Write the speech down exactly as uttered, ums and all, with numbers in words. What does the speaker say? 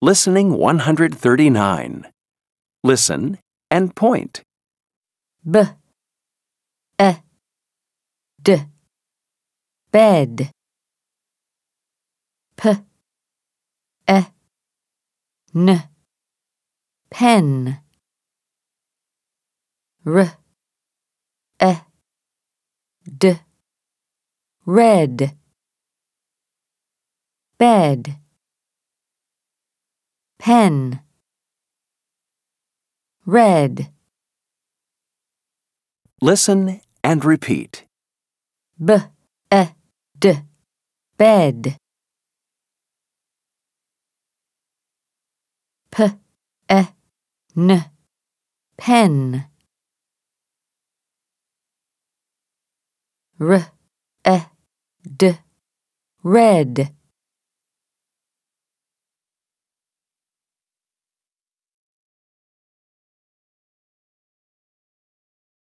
Listening one hundred thirty-nine. Listen and point. B, E, D, bed. P, E, N, pen. R, E, D, red. Bed. Pen. Red. Listen and repeat. B, E, D, bed. P, E, N, pen. R, E, D, red.